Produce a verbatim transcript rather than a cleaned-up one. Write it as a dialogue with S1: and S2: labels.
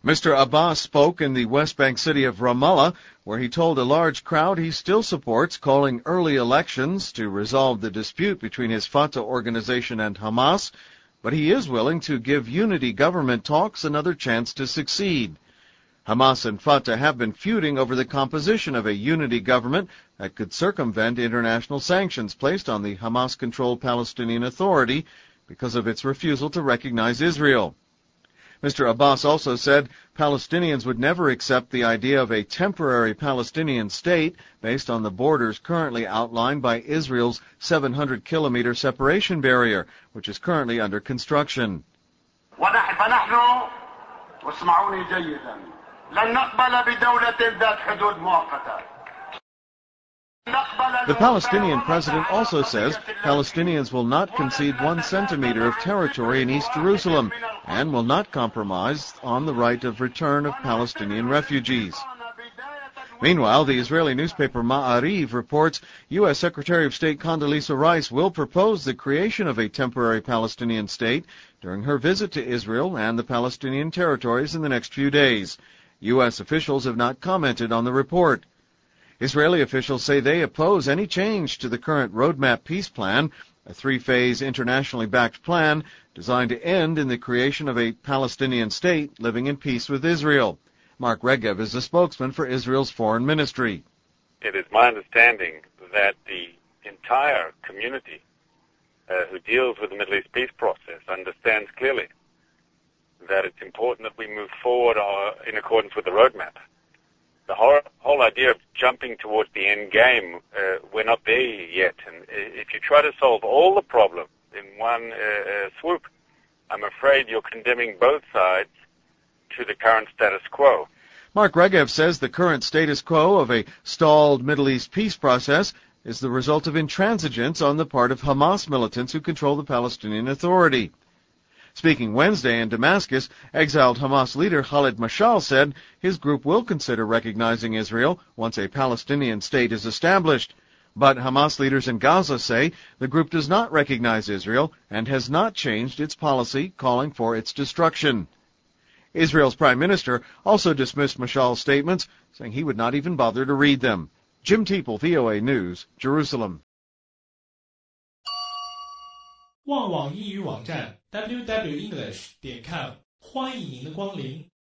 S1: Mister Abbas spoke in the West Bank city of Ramallah, where he told a large crowd he still supports calling early elections to resolve the dispute between his Fatah organization and Hamas, but he is willing to give unity government talks another chance to succeed. Hamas and Fatah have been feuding over the composition of a unity government that could circumvent international sanctions placed on the Hamas-controlled Palestinian Authority because of its refusal to recognize Israel. Mister Abbas also said Palestinians would never accept the idea of a temporary Palestinian state based on the borders currently outlined by Israel's seven hundred kilometer separation barrier, which is currently under construction. The Palestinian president also says Palestinians will not concede one centimeter of territory in East Jerusalem and will not compromise on the right of return of Palestinian refugees. Meanwhile, the Israeli newspaper Ma'ariv reports U S Secretary of State Condoleezza Rice will propose the creation of a temporary Palestinian state during her visit to Israel and the Palestinian territories in the next few days. U S officials have not commented on the report. Israeli officials say they oppose any change to the current Roadmap Peace Plan, a three-phase internationally backed plan designed to end in the creation of a Palestinian state living in peace with Israel. Mark Regev is the spokesman for Israel's foreign ministry.
S2: It is my understanding that the entire community uh, who deals with the Middle East peace process understands clearly that it's important that we move forward uh, in accordance with the roadmap. The whole, whole idea of jumping towards the end game, uh, we're not there yet. And if you try to solve all the problems in one uh, uh, swoop, I'm afraid you're condemning both sides to the current status quo.
S1: Mark Regev says the current status quo of a stalled Middle East peace process is the result of intransigence on the part of Hamas militants who control the Palestinian Authority. Speaking Wednesday in Damascus, exiled Hamas leader Khalid Mashal said his group will consider recognizing Israel once a Palestinian state is established. But Hamas leaders in Gaza say the group does not recognize Israel and has not changed its policy calling for its destruction. Israel's prime minister also dismissed Mashal's statements, saying he would not even bother to read them. Jim Teeple, V O A News, Jerusalem.
S3: 旺网英语网站 double-u double-u double-u 点 com 欢迎您的光临。